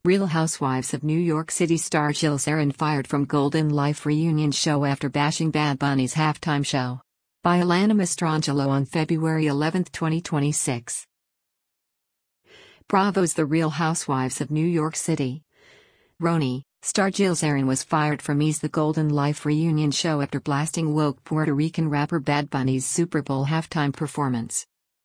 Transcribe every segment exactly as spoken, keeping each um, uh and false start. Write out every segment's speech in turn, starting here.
Real Housewives of New York City star Jill Zarin fired from Golden Life reunion show after bashing Bad Bunny's halftime show. By Alana Mastrangelo on February eleventh, twenty twenty-six. Bravo's The Real Housewives of New York City. Roni, star Jill Zarin was fired from E's The Golden Life reunion show after blasting woke Puerto Rican rapper Bad Bunny's Super Bowl halftime performance.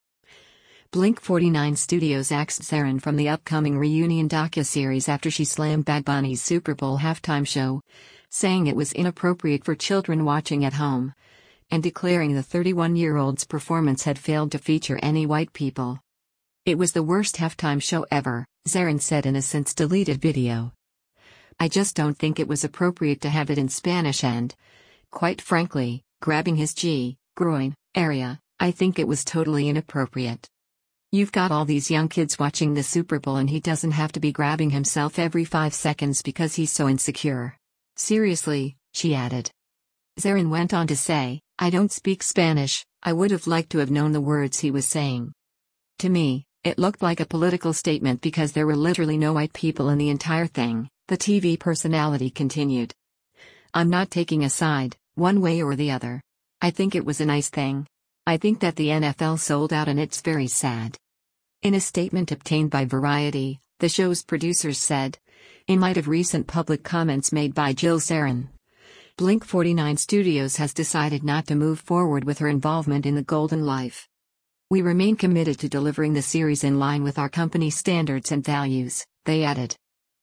Blink forty-nine Studios axed Zarin from the upcoming reunion docuseries after she slammed Bad Bunny's Super Bowl halftime show, saying it was inappropriate for children watching at home, and declaring the thirty-one-year-old's performance had failed to feature any white people. "It was the worst halftime show ever," Zarin said in a since-deleted video. "I just don't think it was appropriate to have it in Spanish and, quite frankly, grabbing his G, groin, area, I think it was totally inappropriate. You've got all these young kids watching the Super Bowl and he doesn't have to be grabbing himself every five seconds because he's so insecure. Seriously," she added. Zarin went on to say, "I don't speak Spanish, I would have liked to have known the words he was saying. To me, it looked like a political statement because there were literally no white people in the entire thing," the T V personality continued. "I'm not taking a side, one way or the other. I think it was a nice thing. I think that the N F L sold out and it's very sad." In a statement obtained by Variety, the show's producers said, in light of recent public comments made by Jill Zarin, Blink forty-nine Studios has decided not to move forward with her involvement in The Golden Life. "We remain committed to delivering the series in line with our company's standards and values," they added.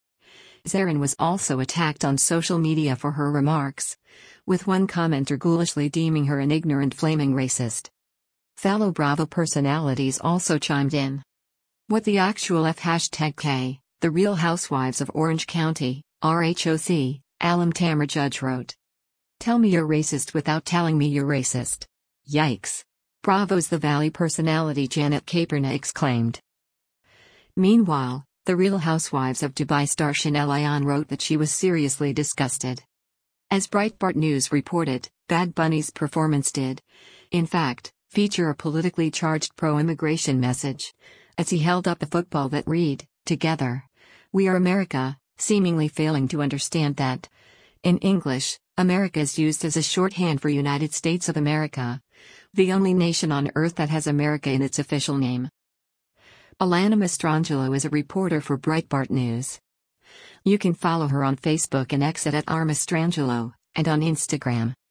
Zarin was also attacked on social media for her remarks, with one commenter ghoulishly deeming her an ignorant flaming racist. Fellow Bravo personalities also chimed in. "What the actual F hashtag K, The Real Housewives of Orange County, R H O C, Alam Tamra Judge wrote. Tell me you're racist without telling me you're racist. Yikes. Bravo's The Valley personality Janet Caperna exclaimed. Meanwhile, The Real Housewives of Dubai star Chanel Ayan wrote that she was seriously disgusted. As Breitbart News reported, Bad Bunny's performance did, in fact, feature a politically charged pro-immigration message, as he held up a football that read, "Together, we are America," seemingly failing to understand that, in English, America is used as a shorthand for United States of America, the only nation on earth that has America in its official name. Alana Mastrangelo is a reporter for Breitbart News. You can follow her on Facebook and X at R Mastrangelo, and on Instagram.